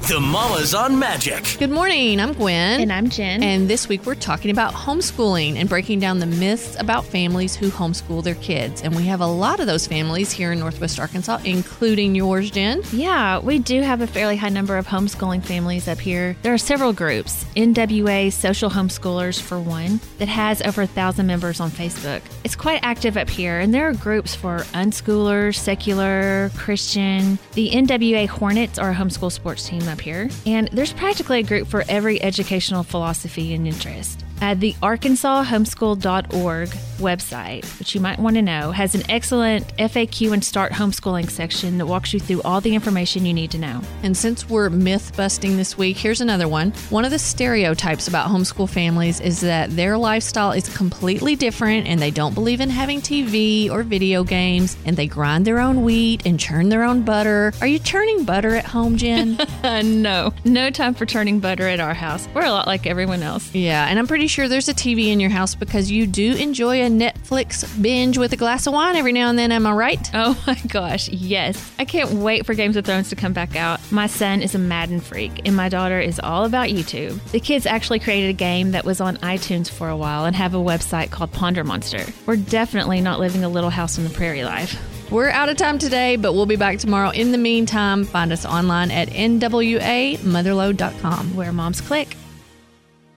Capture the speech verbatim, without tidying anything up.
The Mamas on Magic. Good morning. I'm Gwen. And I'm Jen. And this week we're talking about homeschooling and breaking down the myths about families who homeschool their kids. And we have a lot of those families here in Northwest Arkansas, including yours, Jen. Yeah, we do have a fairly high number of homeschooling families up here. There are several groups. N W A Social Homeschoolers, for one, that has over a thousand members on Facebook. It's quite active up here, and there are groups for unschoolers, secular, Christian. The N W A Hornets are a homeschool sports team up here, and there's practically a group for every educational philosophy and interest. Uh, the Arkansas Homeschool dot org website, which you might want to know, has an excellent F A Q and Start Homeschooling section that walks you through all the information you need to know. And since we're myth busting this week, here's another one. One of the stereotypes about homeschool families is that their lifestyle is completely different and they don't believe in having T V or video games, and they grind their own wheat and churn their own butter. Are you churning butter at home, Jen? uh, no, no time for churning butter at our house. We're a lot like everyone else. Yeah, and I'm pretty sure there's a T V in your house because you do enjoy a Netflix binge with a glass of wine every now and then, am I right? Oh my gosh, yes. I can't wait for Games of Thrones to come back out. My son is a Madden freak, and my daughter is all about YouTube. The kids actually created a game that was on iTunes for a while and have a website called Ponder Monster. We're definitely not living a Little House on the Prairie life. We're out of time today, but we'll be back tomorrow. In the meantime, find us online at N W A Motherlode dot com, where moms click.